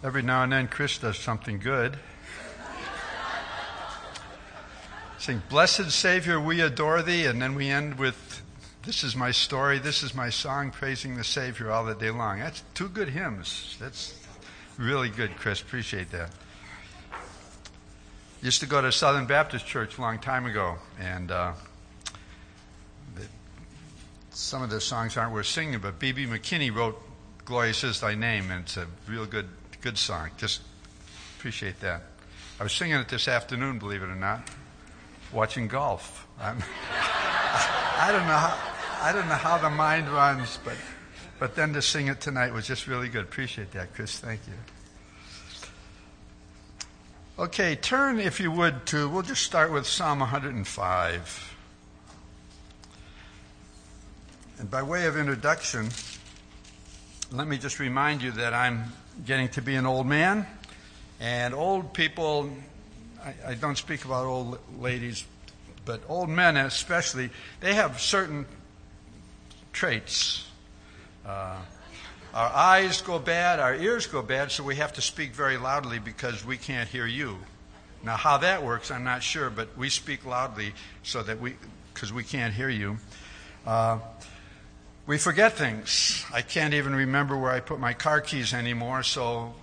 Every now and then, Chris does something good. Sing, "Blessed Savior, we adore thee," and then we end with, "This is my story, this is my song, praising the Savior all the day long." That's two good hymns. That's really good, Chris. Appreciate that. Used to go to Southern Baptist Church a long time ago, and some of the songs aren't worth singing, but B.B. McKinney wrote "Glorious Is Thy Name," and it's a real good song. Just appreciate that. I was singing it this afternoon, believe it or not, watching golf. I don't know how the mind runs, but then to sing it tonight was just really good. Appreciate that, Chris. Thank you. Okay, turn, if you would, we'll just start with Psalm 105. And by way of introduction, let me just remind you that I'm getting to be an old man, and old people, I don't speak about old ladies, but old men especially, they have certain traits. Our eyes go bad, our ears go bad, so we have to speak very loudly because we can't hear you. Now, how that works, I'm not sure, but we speak loudly because we can't hear you. We forget things. I can't even remember where I put my car keys anymore, so,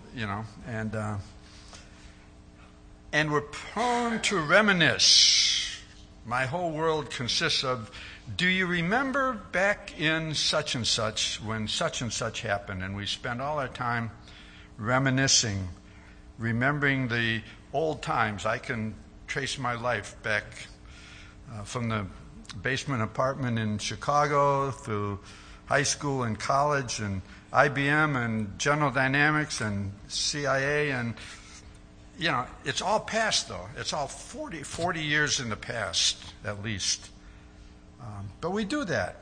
and we're prone to reminisce. My whole world consists of, do you remember back in such and such when such and such happened? And we spend all our time reminiscing, remembering the old times. I can trace my life back from the basement apartment in Chicago through high school and college and IBM and General Dynamics and CIA, and it's all past though. It's all 40 years in the past at least. But we do that.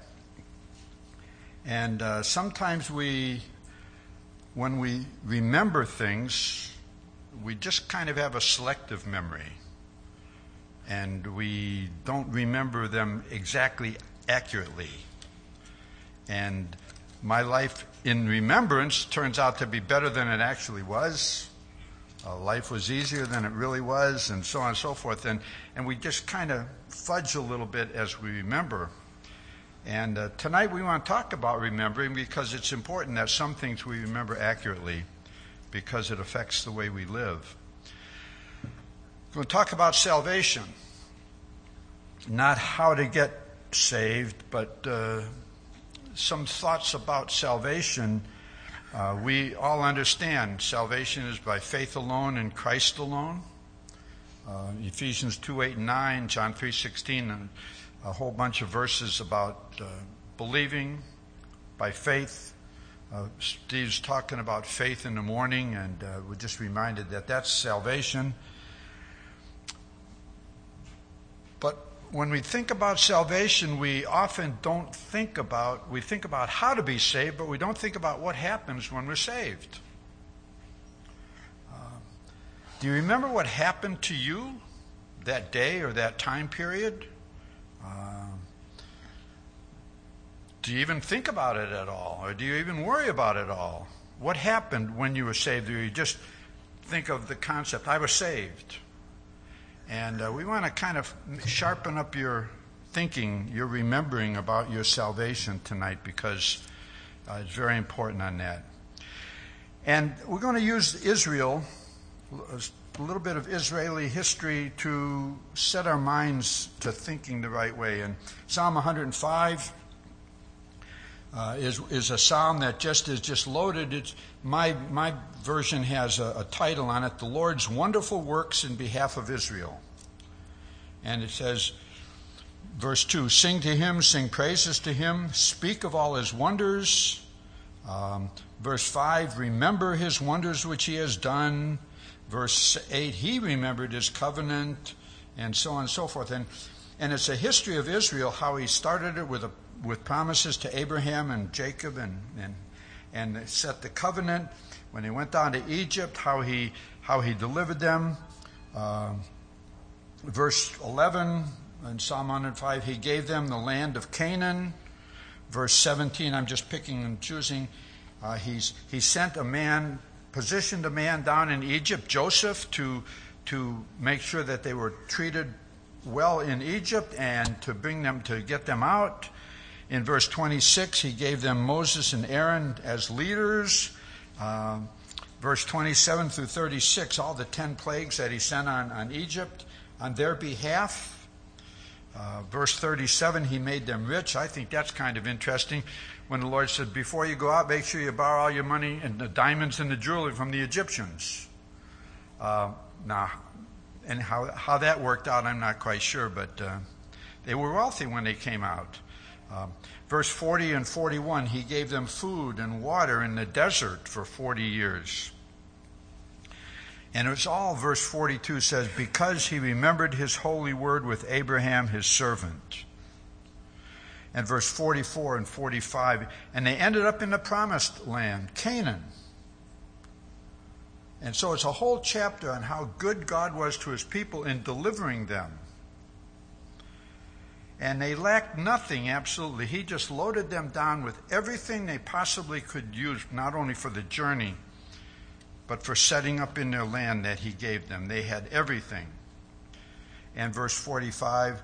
And sometimes when we remember things, we just kind of have a selective memory. And we don't remember them exactly accurately. And my life in remembrance turns out to be better than it actually was. Life was easier than it really was, and so on and so forth. And we just kind of fudge a little bit as we remember. And tonight we want to talk about remembering because it's important that some things we remember accurately because it affects the way we live. We're going to talk about salvation. Not how to get saved, but some thoughts about salvation. We all understand salvation is by faith alone in Christ alone. Ephesians 2:8 and 9, John 3:16, and a whole bunch of verses about believing by faith. Steve's talking about faith in the morning, and we're just reminded that that's salvation. But when we think about salvation, we often we think about how to be saved, but we don't think about what happens when we're saved. Do you remember what happened to you that day or that time period? Do you even think about it at all? Or do you even worry about it all? What happened when you were saved? Or you just think of the concept, I was saved. And we want to kind of sharpen up your thinking, your remembering about your salvation tonight because it's very important on that. And we're going to use Israel, a little bit of Israeli history to set our minds to thinking the right way. And Psalm 105 is a psalm that is just loaded. It's my version has a title on it, "The Lord's Wonderful Works in Behalf of Israel." And it says, verse 2, "Sing to him, sing praises to him, speak of all his wonders." Verse 5, "Remember his wonders which he has done." Verse 8, "He remembered his covenant," and so on and so forth. And it's a history of Israel, how he started it with promises to Abraham and Jacob and set the covenant. When he went down to Egypt, how he delivered them. Verse 11 in Psalm 105, "He gave them the land of Canaan." Verse 17, I'm just picking and choosing. He sent a man positioned a man down in Egypt, Joseph, to make sure that they were treated well in Egypt and to get them out. In verse 26, he gave them Moses and Aaron as leaders. Verse 27 through 36, all the 10 plagues that he sent on Egypt on their behalf. Verse 37, he made them rich. I think that's kind of interesting when the Lord said, before you go out, make sure you borrow all your money and the diamonds and the jewelry from the Egyptians. Now, and how that worked out, I'm not quite sure, but they were wealthy when they came out. Verse 40 and 41, he gave them food and water in the desert for 40 years. And it was all, verse 42 says, because he remembered his holy word with Abraham, his servant. And verse 44 and 45, and they ended up in the promised land, Canaan. And so it's a whole chapter on how good God was to his people in delivering them. And they lacked nothing, absolutely. He just loaded them down with everything they possibly could use, not only for the journey, but for setting up in their land that he gave them. They had everything. And verse 45,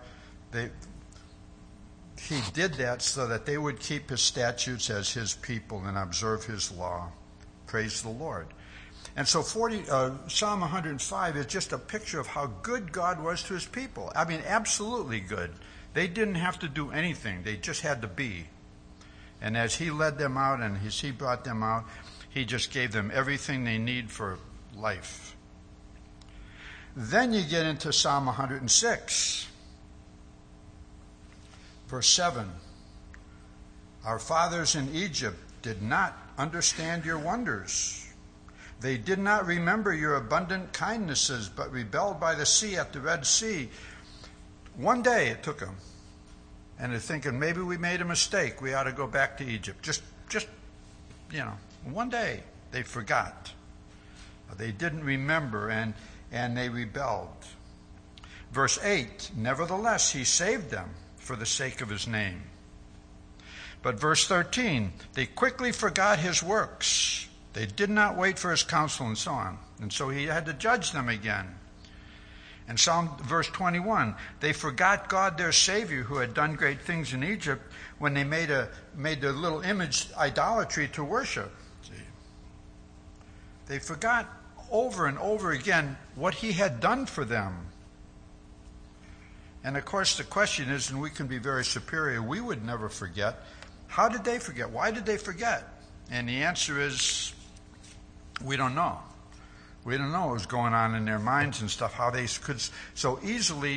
he did that so that they would keep his statutes as his people and observe his law. Praise the Lord. And so Psalm 105 is just a picture of how good God was to his people. I mean, absolutely good. They didn't have to do anything. They just had to be. And as he led them out and as he brought them out, he just gave them everything they need for life. Then you get into Psalm 106. Verse 7. Our fathers in Egypt did not understand your wonders. They did not remember your abundant kindnesses, but rebelled by the sea at the Red Sea. One day it took them. And they're thinking, maybe we made a mistake. We ought to go back to Egypt. Just one day they forgot. They didn't remember and they rebelled. Verse 8, nevertheless, he saved them for the sake of his name. But verse 13, they quickly forgot his works. They did not wait for his counsel and so on. And so he had to judge them again. And verse 21, they forgot God their Savior who had done great things in Egypt when they made their little image idolatry to worship. See? They forgot over and over again what he had done for them. And of course the question is, and we can be very superior, we would never forget. How did they forget? Why did they forget? And the answer is, we don't know. We don't know what was going on in their minds and stuff, how they could so easily,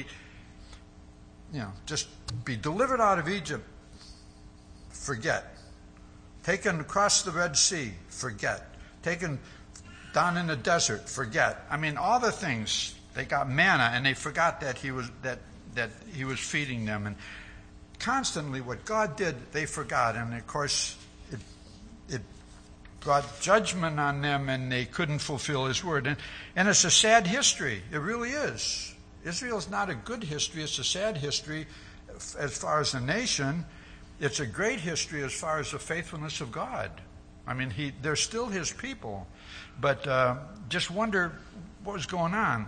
just be delivered out of Egypt, forget. Taken across the Red Sea, forget. Taken down in the desert, forget. I mean, all the things. They got manna and they forgot that he was feeding them. And constantly what God did, they forgot. And of course, it brought judgment on them and they couldn't fulfill his word. And it's a sad history. It really is. Israel's not a good history. It's a sad history as far as a nation. It's a great history as far as the faithfulness of God. I mean, they're still his people. But just wonder what was going on.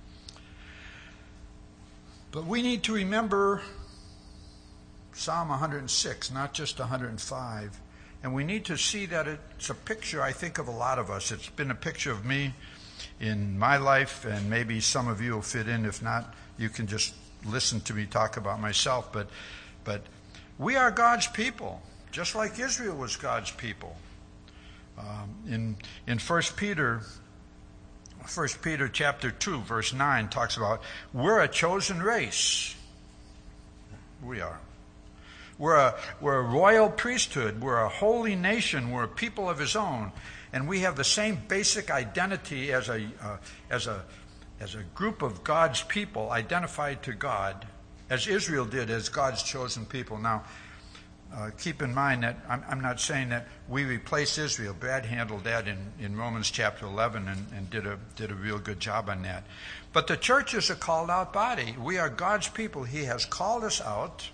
But we need to remember Psalm 106, not just 105. And we need to see that it's a picture, I think, of a lot of us. It's been a picture of me in my life, and maybe some of you will fit in. If not, you can just listen to me talk about myself. But we are God's people, just like Israel was God's people. In 1 Peter chapter 2, verse 9 talks about we're a chosen race. We are. We're a royal priesthood. We're a holy nation. We're a people of his own. And we have the same basic identity as a group of God's people identified to God as Israel did as God's chosen people. Now, keep in mind that I'm not saying that we replace Israel. Brad handled that in Romans chapter 11 and did a real good job on that. But the church is a called out body. We are God's people. He has called us out.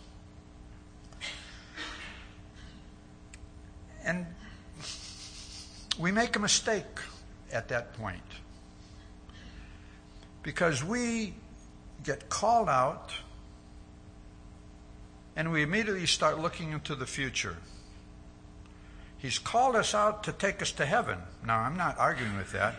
And we make a mistake at that point. Because we get called out and we immediately start looking into the future. He's called us out to take us to heaven. Now, I'm not arguing with that.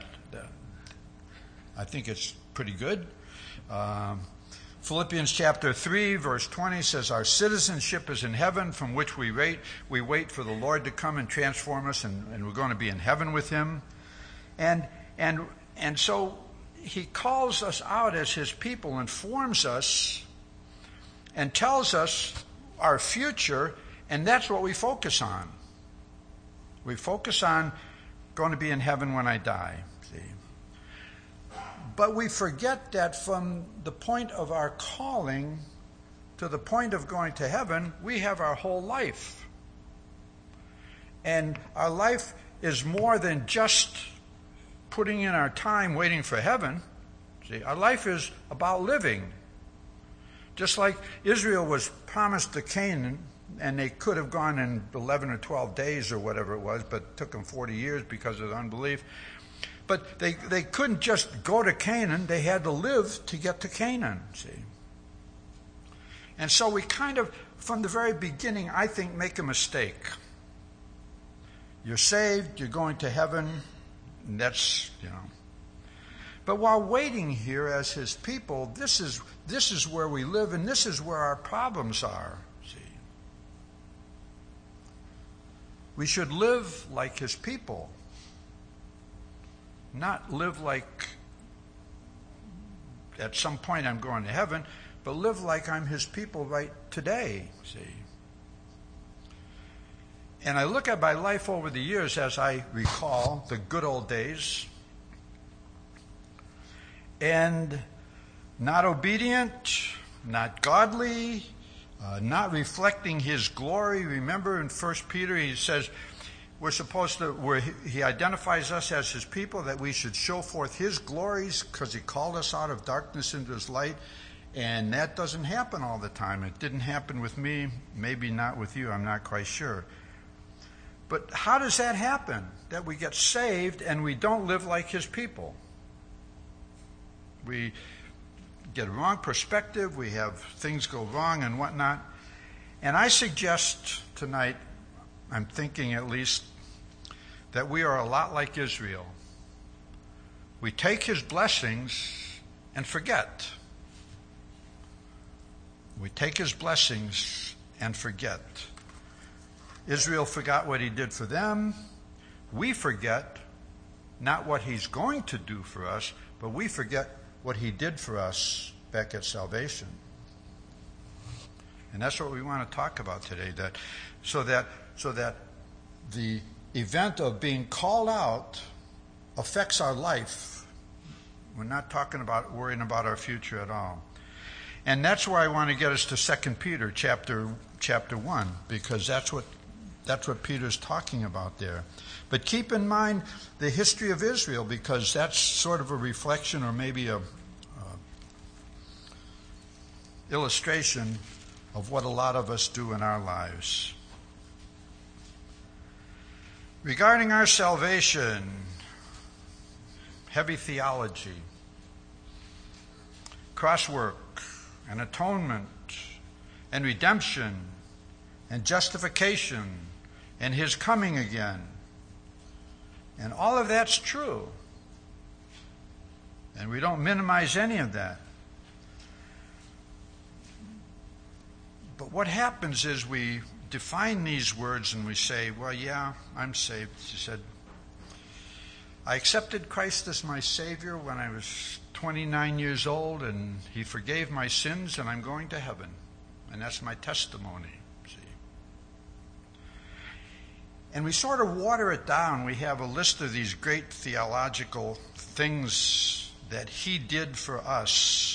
I think it's pretty good. Philippians chapter 3, verse 20 says, our citizenship is in heaven, from which we wait for the Lord to come and transform us, and we're going to be in heaven with him. And so he calls us out as his people, informs us, and tells us our future, and that's what we focus on. We focus on going to be in heaven when I die. See? But we forget that from the point of our calling to the point of going to heaven, we have our whole life. And our life is more than just putting in our time waiting for heaven. See, our life is about living. Just like Israel was promised to Canaan, and they could have gone in 11 or 12 days or whatever it was, but it took them 40 years because of unbelief. But they couldn't just go to Canaan. They had to live to get to Canaan, see. And so we kind of, from the very beginning, I think, make a mistake. You're saved, you're going to heaven, and that's, But while waiting here as his people, this is where we live, and this is where our problems are, see. We should live like his people. Not live like at some point I'm going to heaven, but live like I'm his people right today, see. And I look at my life over the years as I recall the good old days, and not obedient, not godly, not reflecting his glory. Remember in 1 Peter he says, we're supposed to, where he identifies us as his people, that we should show forth his glories because he called us out of darkness into his light. And that doesn't happen all the time. It didn't happen with me, maybe not with you, I'm not quite sure. But how does that happen? That we get saved and we don't live like his people. We get a wrong perspective, we have things go wrong and whatnot. And I suggest tonight, I'm thinking at least, that we are a lot like Israel. We take his blessings and forget. We take his blessings and forget. Israel forgot what he did for them. We forget not what he's going to do for us, but we forget what he did for us back at salvation. And that's what we want to talk about today, so that the event of being called out affects our life. We're not talking about worrying about our future at all. And that's where I want to get us to 2 Peter chapter 1, because that's what Peter's talking about there. But keep in mind the history of Israel, because that's sort of a reflection, or maybe a illustration of what a lot of us do in our lives. Regarding our salvation, heavy theology, crosswork, and atonement, and redemption, and justification, and his coming again. And all of that's true. And we don't minimize any of that. But what happens is we define these words and we say, well, yeah, I'm saved. She said, I accepted Christ as my Savior when I was 29 years old, and he forgave my sins, and I'm going to heaven. And that's my testimony, see. And we sort of water it down. We have a list of these great theological things that he did for us.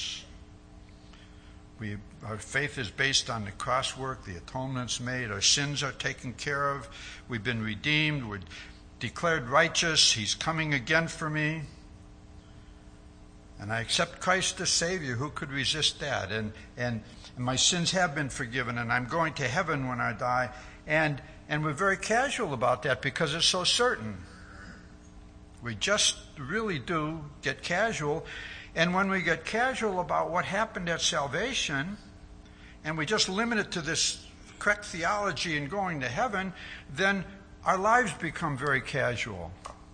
Our faith is based on the crosswork, the atonements made, our sins are taken care of, we've been redeemed, we're declared righteous, he's coming again for me. And I accept Christ as Savior. Who could resist that? And my sins have been forgiven, and I'm going to heaven when I die. And we're very casual about that because it's so certain. We just really do get casual. And when we get casual about what happened at salvation, and we just limit it to this correct theology and going to heaven, then our lives become very casual.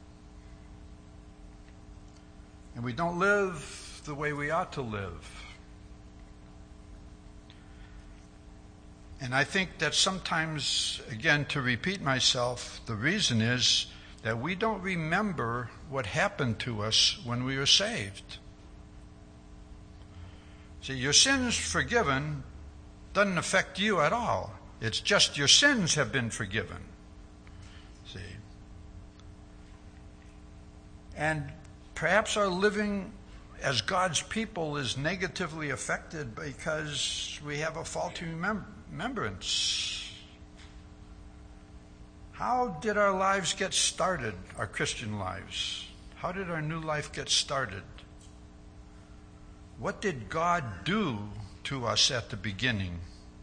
And we don't live the way we ought to live. And I think that sometimes, again, to repeat myself, the reason is that we don't remember what happened to us when we were saved. See, your sins forgiven doesn't affect you at all. It's just your sins have been forgiven. See? And perhaps our living as God's people is negatively affected because we have a faulty remembrance. How did our lives get started, our Christian lives? How did our new life get started? What did God do to us at the beginning?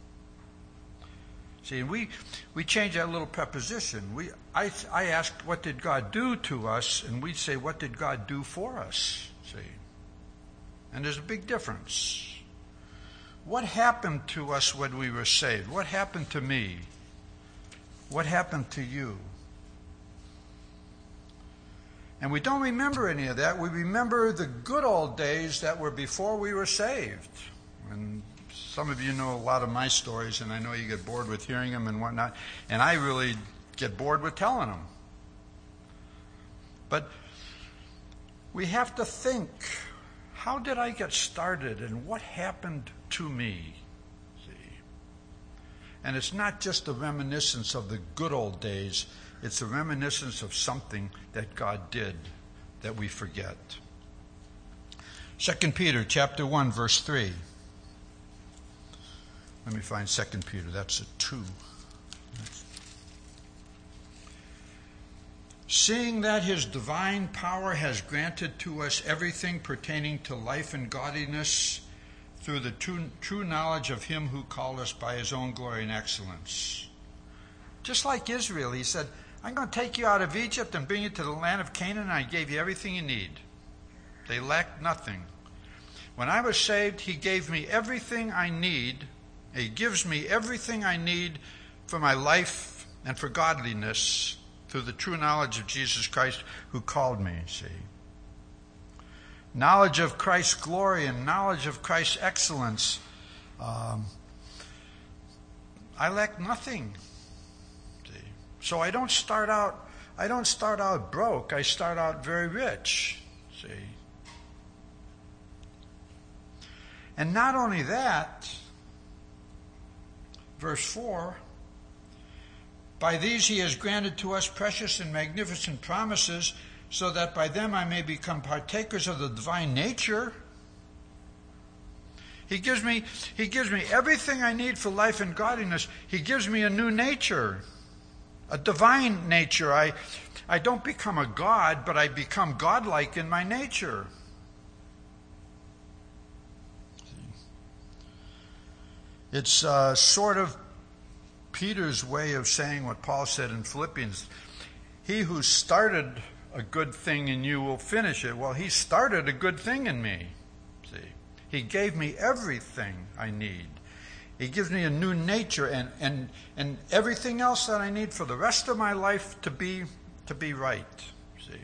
See, we change that little preposition. I asked, what did God do to us? And we say, what did God do for us? See? And there's a big difference. What happened to us when we were saved? What happened to me? What happened to you? And we don't remember any of that. We remember the good old days that were before we were saved. And some of you know a lot of my stories, and I know you get bored with hearing them and whatnot. And I really get bored with telling them. But we have to think, how did I get started and what happened to me? See? And it's not just a reminiscence of the good old days. It's a reminiscence of something that God did that we forget. 2 Peter chapter 1, verse 3. Let me find 2 Peter. That's a 2. Seeing that his divine power has granted to us everything pertaining to life and godliness through the true knowledge of him who called us by his own glory and excellence. Just like Israel, he said, I'm going to take you out of Egypt and bring you to the land of Canaan, and I gave you everything you need. They lacked nothing. When I was saved, he gave me everything I need. He gives me everything I need for my life and for godliness through the true knowledge of Jesus Christ who called me, see. Knowledge of Christ's glory and knowledge of Christ's excellence. I lack nothing. See. So I don't start out broke. I start out very rich. See. And not only that, verse 4, by these he has granted to us precious and magnificent promises, so that by them I may become partakers of the divine nature. He gives me everything I need for life and godliness. He gives me a new nature, a divine nature. I don't become a god, but I become godlike in my nature. It's sort of Peter's way of saying what Paul said in Philippians. He who started a good thing in you will finish it. Well, he started a good thing in me. See, he gave me everything I need. He gives me a new nature and everything else that I need for the rest of my life to be right. See,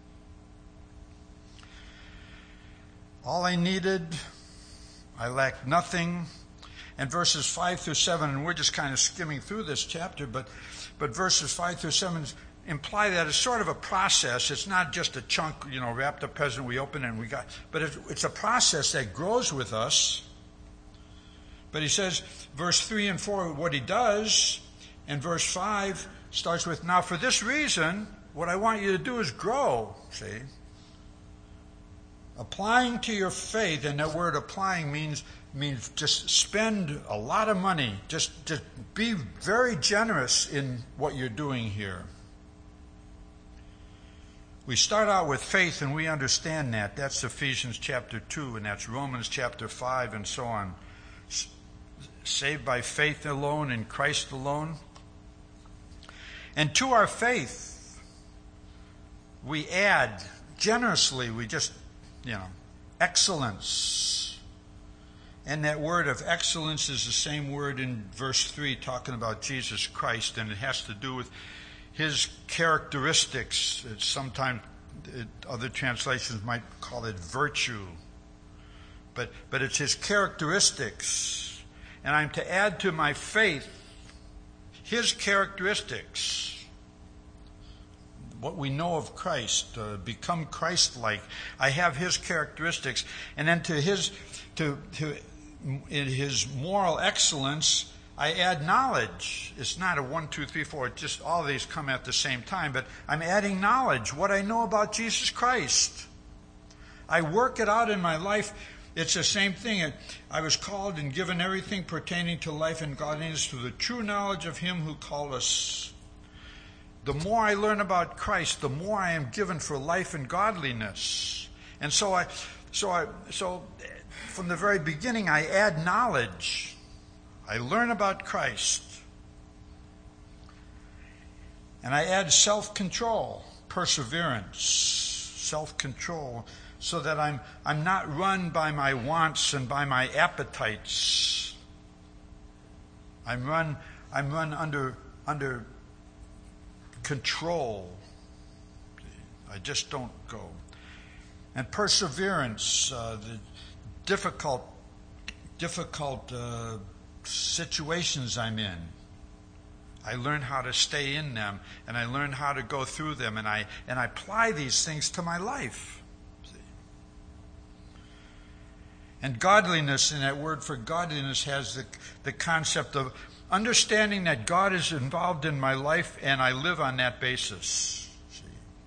all I needed, I lacked nothing. And verses 5 through 7, and we're just kind of skimming through this chapter, but verses 5 through 7 imply that it's sort of a process. It's not just a chunk, wrapped up present we open and we got, but it's a process that grows with us. But he says, verse 3 and 4, what he does, and verse 5 starts with, now for this reason, what I want you to do is grow, see? Applying to your faith, and that word applying means just spend a lot of money. Just be very generous in what you're doing here. We start out with faith, and we understand that. That's Ephesians chapter 2, and that's Romans chapter 5, and so on. Saved by faith alone, in Christ alone. And to our faith, we add generously, excellence. And that word of excellence is the same word in verse 3 talking about Jesus Christ, and it has to do with his characteristics. Sometimes other translations might call it virtue. But it's his characteristics. And I'm to add to my faith his characteristics. What we know of Christ, become Christ-like. I have his characteristics. And then to his moral excellence, I add knowledge. It's not a 1, 2, 3, 4. Just all these come at the same time. But I'm adding knowledge, what I know about Jesus Christ. I work it out in my life. It's the same thing. I was called and given everything pertaining to life and godliness through the true knowledge of him who called us. The more I learn about Christ, the more I am given for life and godliness. And so from the very beginning, I add knowledge. I learn about Christ. And I add self-control, perseverance, self-control, so that I'm not run by my wants and by my appetites. I'm run under control. I just don't go. And perseverance, the difficult situations I'm in. I learn how to stay in them, and I learn how to go through them, and I apply these things to my life. See? And godliness, in that word for godliness, has the concept of understanding that God is involved in my life, and I live on that basis. See?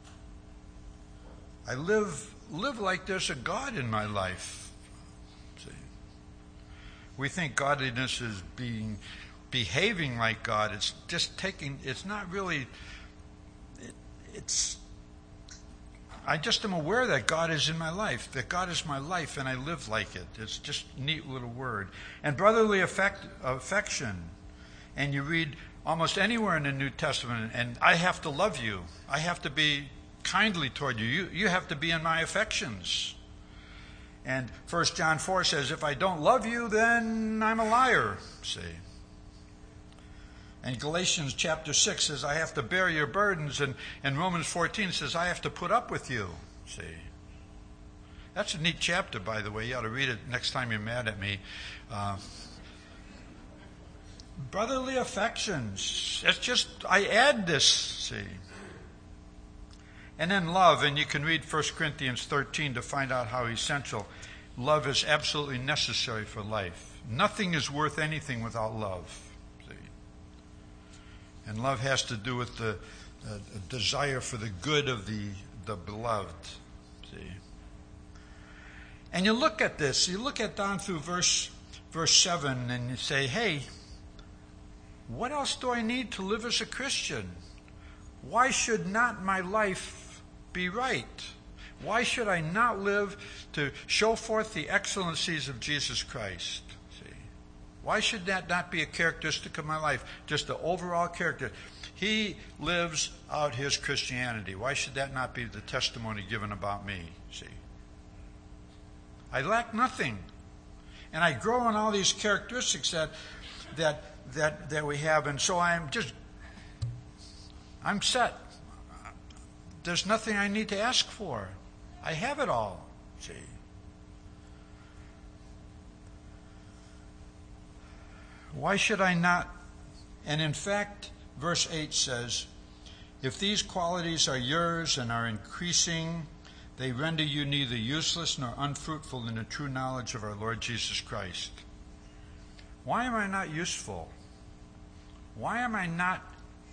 I live like there's a God in my life. See? We think godliness is behaving like God. It's just it's not really, I just am aware that God is in my life, that God is my life, and I live like it. It's just a neat little word. And brotherly affection. And you read almost anywhere in the New Testament, and I have to love you. I have to be kindly toward you. You have to be in my affections. And 1 John 4 says, if I don't love you, then I'm a liar. See? And Galatians chapter 6 says, I have to bear your burdens. And Romans 14 says, I have to put up with you. See? That's a neat chapter, by the way. You ought to read it next time you're mad at me. Brotherly affections. It's just, I add this, see. And then love, and you can read 1 Corinthians 13 to find out how essential love is absolutely necessary for life. Nothing is worth anything without love. See? And love has to do with the desire for the good of the beloved. See? And you look at this, you look at down through verse 7, and you say, hey, what else do I need to live as a Christian? Why should not my life be right? Why should I not live to show forth the excellencies of Jesus Christ? See, why should that not be a characteristic of my life? Just the overall character. He lives out his Christianity. Why should that not be the testimony given about me? See, I lack nothing, and I grow in all these characteristics that we have, and so I'm set. There's nothing I need to ask for. I have it all. See. Why should I not? And in fact, verse 8 says, if these qualities are yours and are increasing, they render you neither useless nor unfruitful in the true knowledge of our Lord Jesus Christ. Why am I not useful? Why am I not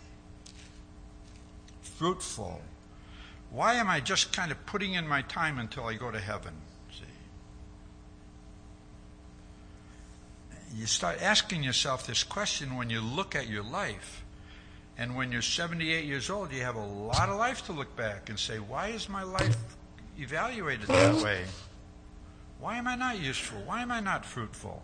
fruitful? Why am I just kind of putting in my time until I go to heaven? See? You start asking yourself this question when you look at your life. And when you're 78 years old, you have a lot of life to look back and say, why is my life evaluated that way? Why am I not useful? Why am I not fruitful?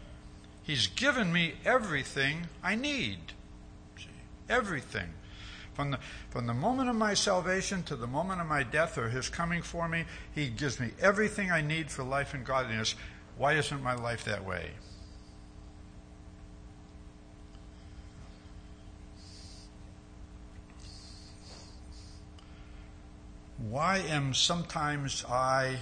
He's given me everything I need. See? Everything. From the moment of my salvation to the moment of my death or his coming for me, he gives me everything I need for life and godliness. Why isn't my life that way? Why am sometimes I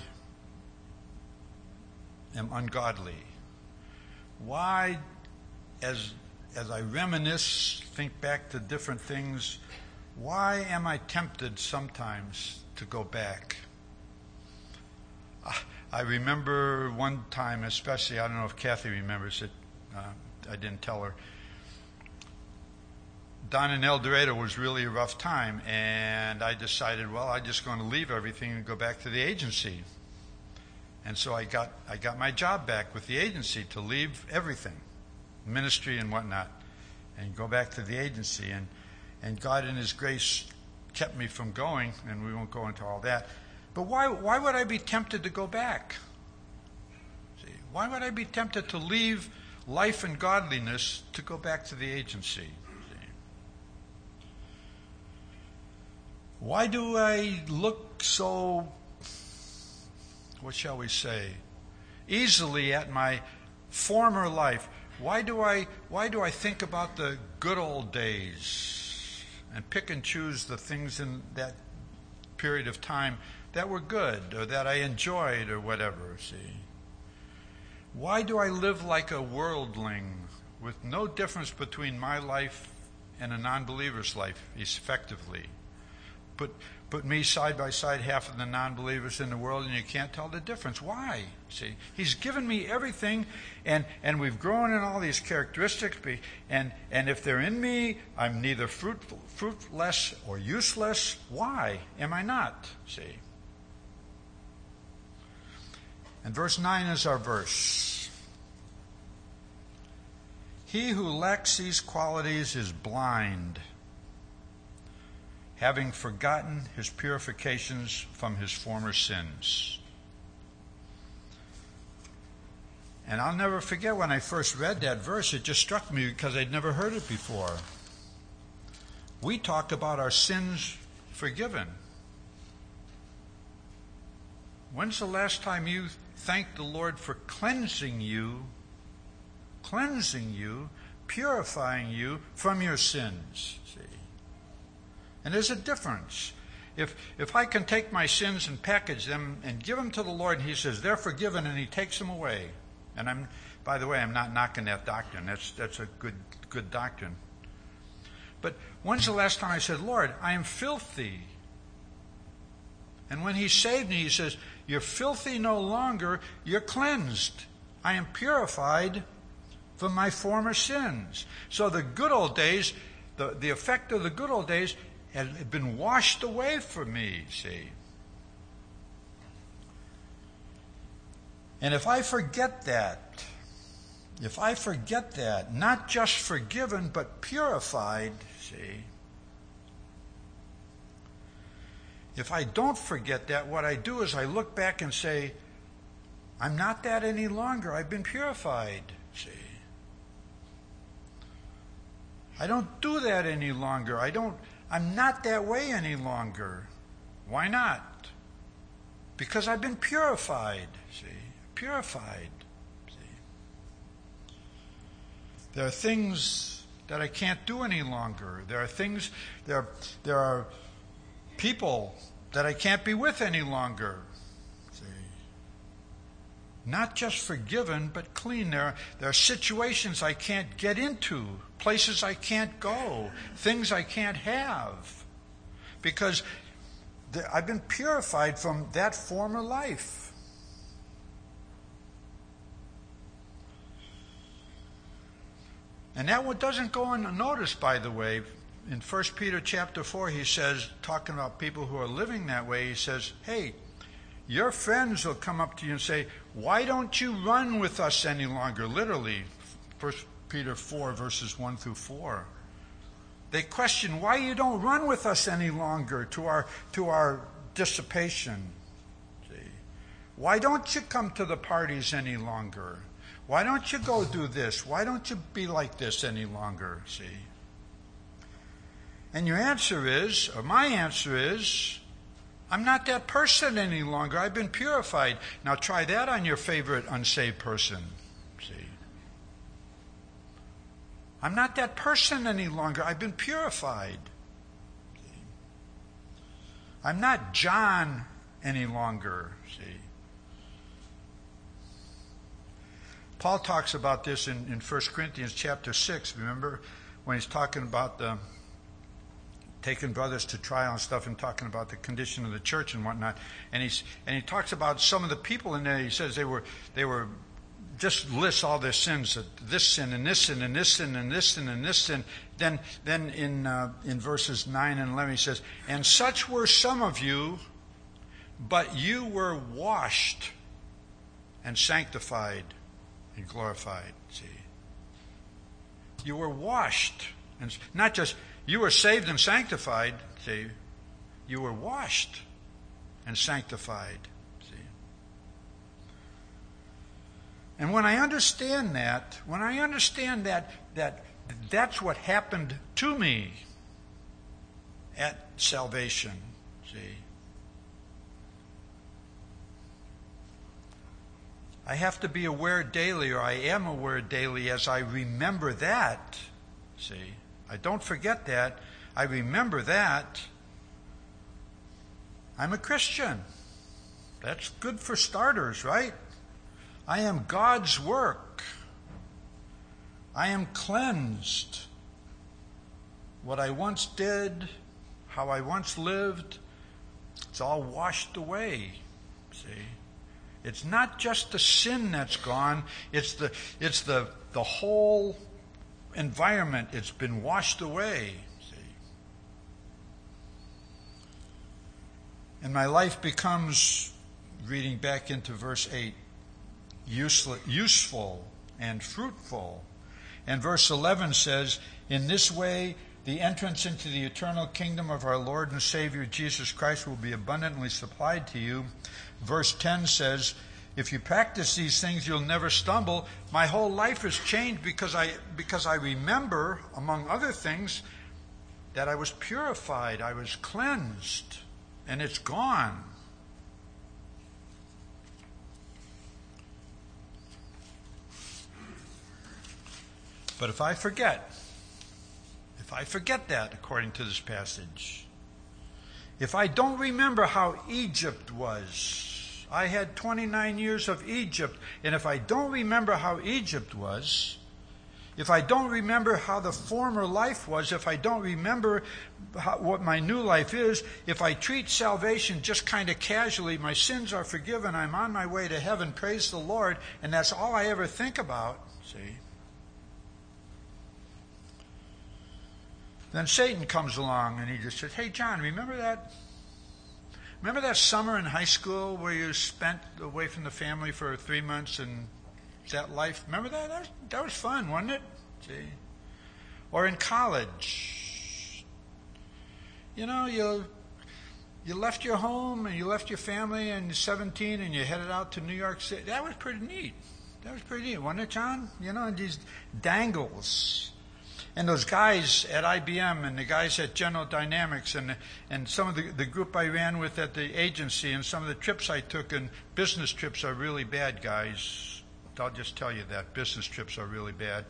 am ungodly? Why, as I reminisce, think back to different things, why am I tempted sometimes to go back? I remember one time especially, I don't know if Kathy remembers it, I didn't tell her. Down in El Dorado was really a rough time, and I decided, well, I'm just going to leave everything and go back to the agency. And so I got my job back with the agency to leave everything, ministry and whatnot, and go back to the agency. And God in his grace kept me from going, and we won't go into all that. But why would I be tempted to go back? See, why would I be tempted to leave life and godliness to go back to the agency? Why do I look so, what shall we say, easily at my former life? Why do I think about the good old days and pick and choose the things in that period of time that were good or that I enjoyed or whatever, see? Why do I live like a worldling with no difference between my life and a non-believer's life, effectively? Put me side by side, half of the non-believers in the world, and you can't tell the difference. Why? See, he's given me everything, and we've grown in all these characteristics, and if they're in me, I'm neither fruitless or useless. Why am I not? See? And verse 9 is our verse. He who lacks these qualities is blind, having forgotten his purifications from his former sins. And I'll never forget when I first read that verse, it just struck me because I'd never heard it before. We talk about our sins forgiven. When's the last time you thanked the Lord for cleansing you, purifying you from your sins? See? And there's a difference. If I can take my sins and package them and give them to the Lord, and he says they're forgiven, and he takes them away. And by the way, I'm not knocking that doctrine. That's a good doctrine. But when's the last time I said, Lord, I am filthy? And when he saved me, he says, you're filthy no longer, you're cleansed. I am purified from my former sins. So the good old days, the effect of the good old days had been washed away from me, see. And if I forget that, not just forgiven, but purified, see, if I don't forget that, what I do is I look back and say, I'm not that any longer. I've been purified, see. I don't do that any longer. I'm not that way any longer. Why not? Because I've been purified, see. Purified, see. There are things that I can't do any longer. There are people that I can't be with any longer. See? Not just forgiven, but clean. There are situations I can't get into, places I can't go, things I can't have, because I've been purified from that former life. And that one doesn't go unnoticed, by the way. In 1 Peter chapter 4, he says, talking about people who are living that way, he says, hey, your friends will come up to you and say, why don't you run with us any longer? Literally, 1 Peter 4, verses 1 through 4. They question why you don't run with us any longer to our dissipation. See? Why don't you come to the parties any longer? Why don't you go do this? Why don't you be like this any longer? See? And your answer is, or my answer is, I'm not that person any longer. I've been purified. Now try that on your favorite unsaved person. See? I'm not that person any longer. I've been purified. See? I'm not John any longer. See? Paul talks about this in 1 Corinthians chapter 6, remember? When he's talking about taking brothers to trial and stuff and talking about the condition of the church and whatnot. And he talks about some of the people in there. He says they were just lists all their sins, this sin and this sin and this sin and this sin and this sin. Then in verses 9 and 11 he says, and such were some of you, but you were washed and sanctified and glorified. See, you were washed, and not just you were saved and sanctified. See, you were washed and sanctified. See, and when I understand that, that's what happened to me at salvation. See. I have to be aware daily, or I am aware daily as I remember that. See, I don't forget that. I remember that. I'm a Christian. That's good for starters, right? I am God's work. I am cleansed. What I once did, how I once lived, it's all washed away. See? It's not just the sin that's gone, it's the whole environment. It's been washed away. See? And my life becomes, reading back into verse 8, useful and fruitful. And verse 11 says, in this way the entrance into the eternal kingdom of our Lord and Savior Jesus Christ will be abundantly supplied to you. Verse 10 says, if you practice these things, you'll never stumble. My whole life has changed because I remember, among other things, that I was purified, I was cleansed, and it's gone. But if I forget that, according to this passage, if I don't remember how Egypt was, I had 29 years of Egypt, and if I don't remember how Egypt was, if I don't remember how the former life was, if I don't remember what my new life is, if I treat salvation just kind of casually, my sins are forgiven, I'm on my way to heaven, praise the Lord, and that's all I ever think about, see? Then Satan comes along and he just says, hey, John, remember that summer in high school where you spent away from the family for 3 months and that life? Remember that? That was fun, wasn't it? See? Or in college. You know, you left your home and you left your family and you're 17 and you headed out to New York City. That was pretty neat. Wasn't it, John? You know, these dangles. And those guys at IBM and the guys at General Dynamics and some of the group I ran with at the agency and some of the trips I took, and business trips are really bad, guys. I'll just tell you that. Business trips are really bad.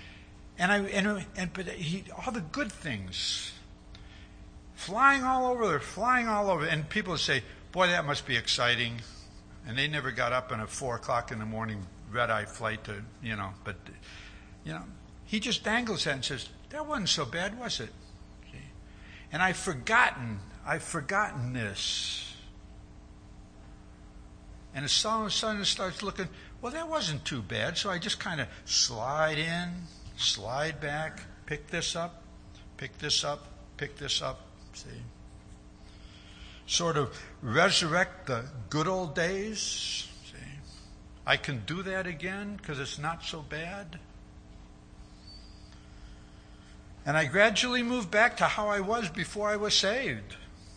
But all the good things. Flying all over. And people would say, boy, that must be exciting. And they never got up on a 4 o'clock in the morning red-eye flight to, but, he just dangles that and says, that wasn't so bad, was it? See? And I've forgotten this. And as all of a sudden it starts looking, well, that wasn't too bad. So I just kind of slide in, slide back, pick this up, see? Sort of resurrect the good old days, see? I can do that again because it's not so bad. And I gradually moved back to how I was before I was saved.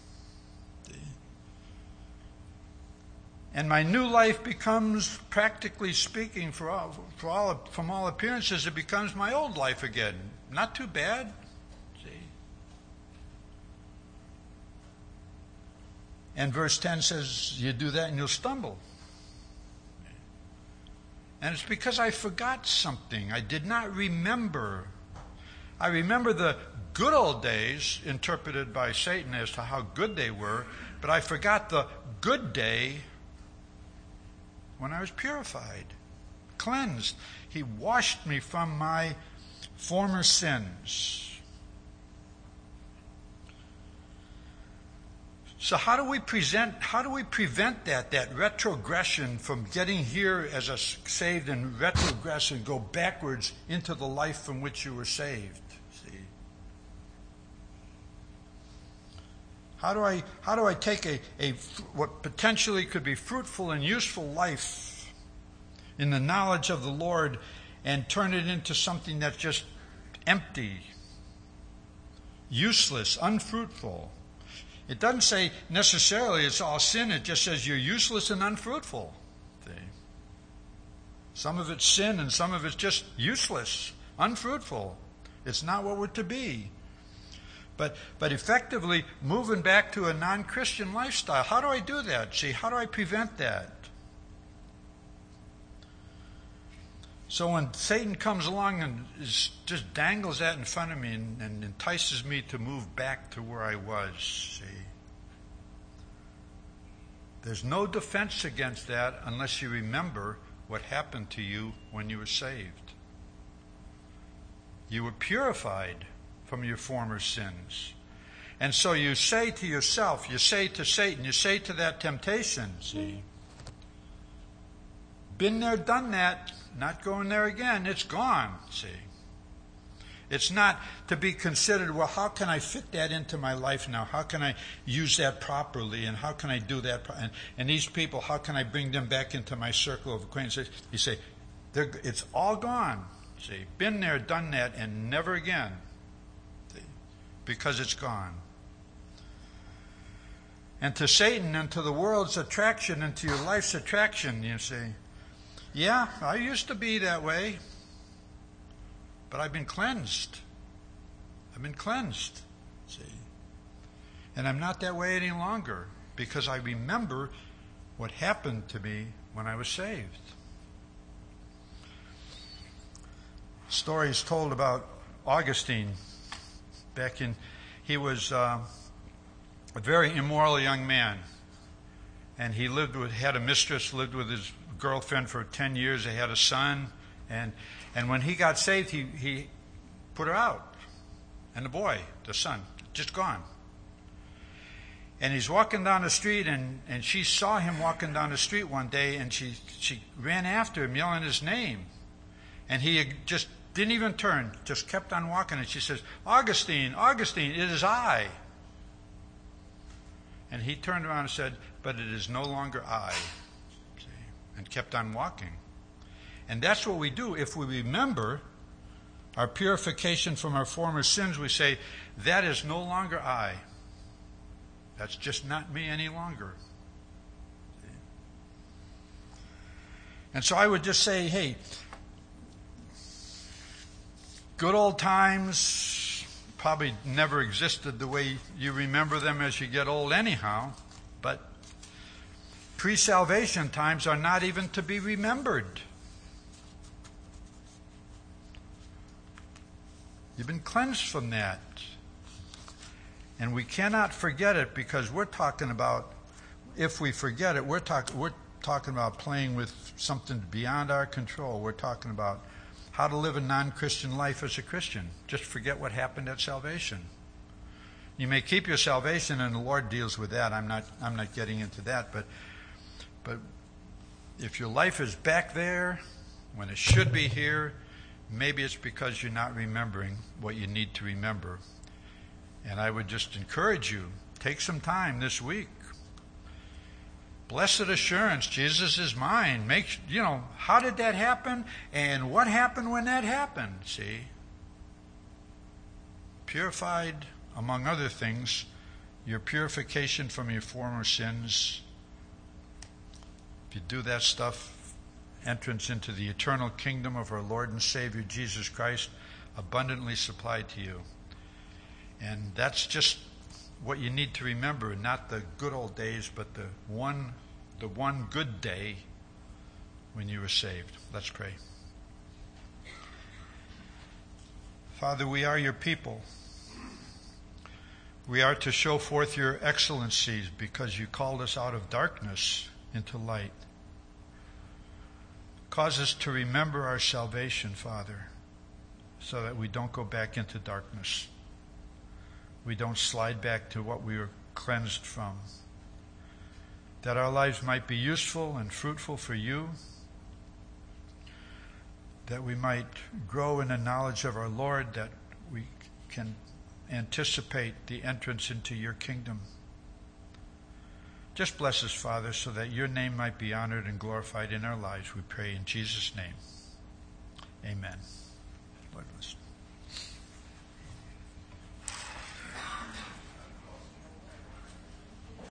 And my new life becomes, practically speaking, from all appearances, it becomes my old life again. Not too bad. See? And verse 10 says, you do that and you'll stumble. And it's because I forgot something. I did not remember. I remember the good old days interpreted by Satan as to how good they were, but I forgot the good day when I was purified, cleansed. He washed me from my former sins. So how do we prevent that retrogression from getting here as a saved and retrogress and go backwards into the life from which you were saved? See? How do I take a what potentially could be fruitful and useful life in the knowledge of the Lord and turn it into something that's just empty, useless, unfruitful? It doesn't say necessarily it's all sin. It just says you're useless and unfruitful. See? Some of it's sin and some of it's just useless, unfruitful. It's not what we're to be. But effectively moving back to a non-Christian lifestyle. How do I do that? See, how do I prevent that? So when Satan comes along and just dangles that in front of me and entices me to move back to where I was, see, there's no defense against that unless you remember what happened to you when you were saved. You were purified from your former sins. And so you say to yourself, you say to Satan, you say to that temptation, see, been there, done that, not going there again. It's gone, see. It's not to be considered, well, how can I fit that into my life now? How can I use that properly? And how can I do that? And these people, how can I bring them back into my circle of acquaintances? You say, it's all gone, see. Been there, done that, and never again, see, because it's gone. And to Satan and to the world's attraction and to your life's attraction, you say, yeah, I used to be that way, but I've been cleansed. I've been cleansed, see. And I'm not that way any longer because I remember what happened to me when I was saved. Stories told about Augustine he was a very immoral young man. And he had a mistress, lived with his girlfriend for 10 years. They had a son. And when he got saved, he put her out. And the boy, the son, just gone. And he's walking down the street, and she saw him walking down the street one day, and she ran after him, yelling his name. And he just didn't even turn, just kept on walking. And she says, Augustine, Augustine, it is I. And he turned around and said, but it is no longer I. See? And kept on walking. And that's what we do. If we remember our purification from our former sins, we say, that is no longer I. That's just not me any longer. See? And so I would just say, hey, good old times probably never existed the way you remember them as you get old anyhow, but pre-salvation times are not even to be remembered. You've been cleansed from that. And we cannot forget it because we're talking about, if we forget it, we're talking about playing with something beyond our control. We're talking about how to live a non-Christian life as a Christian. Just forget what happened at salvation. You may keep your salvation and the Lord deals with that. I'm not getting into that, but if your life is back there when it should be here, maybe it's because you're not remembering what you need to remember. And I would just encourage you, take some time this week. Blessed assurance, Jesus is mine. How did that happen? And what happened when that happened? See? Purified, among other things, your purification from your former sins. If you do that stuff, entrance into the eternal kingdom of our Lord and Savior Jesus Christ, abundantly supplied to you. And that's just what you need to remember, not the good old days, but the one good day when you were saved. Let's pray. Father, we are your people. We are to show forth your excellencies because you called us out of darkness into light. Cause us to remember our salvation, Father, so that we don't go back into darkness. We don't slide back to what we were cleansed from. That our lives might be useful and fruitful for you. That we might grow in the knowledge of our Lord, that we can anticipate the entrance into your kingdom. Just bless us, Father, so that your name might be honored and glorified in our lives. We pray in Jesus' name. Amen. Lord bless.